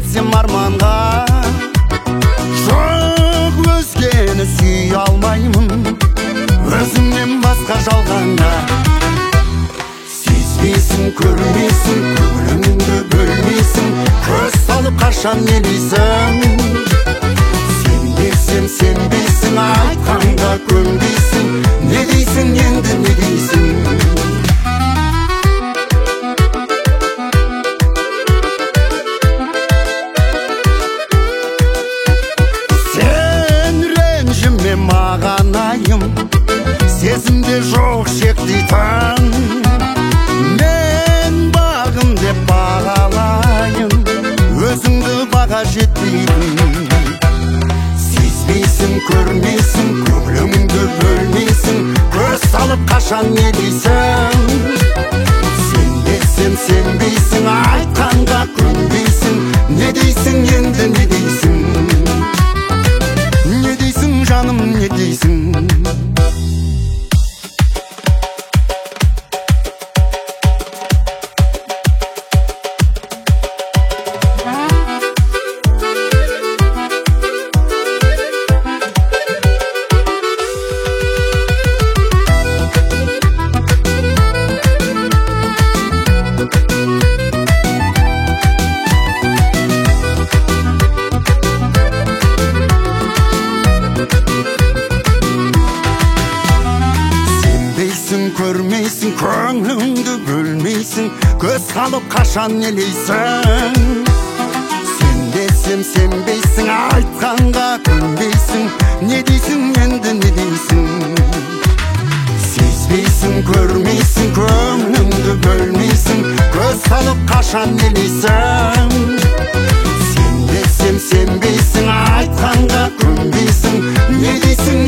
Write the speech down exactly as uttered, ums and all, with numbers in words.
жетсем арманға, жоқ өзгені сүй алмаймын, өзіңнен басқа жалғанда. Сезбейсің, көрмейсің, көңіліңді бөлмейсің, көз салып қашан елейсің. Сенбесем сенбейсің, айтқанға көнбейсің, не дейсің енді, не дейсің? Сен ренжіме маған айым, сезімде жоқ шек дейтін. Мен бағым деп бағалайын, өзіңді баға жетпейтін. Сезбейсің, көрмейсің, көңіліңді бөлмейсің, көз салып қашан не дейсің? Сенбесем сенбейсің, айтқанға көнбейсің, не дейсің енді, не дейсің? Не дейсің жаным, не дейсің? Көрмейсің, көңіліңді бөлмейсің, көз салып қашан елейсің. Сенбесем сенбейсің, айтқанға көнбейсің, не дейсің енді, не дейсің? Сезбейсің, көрмейсің, көңіліңді бөлмейсің, көз салып қашан елейсің. Сенбесем сенбейсің, айтқанға көнбейсің, не дейсің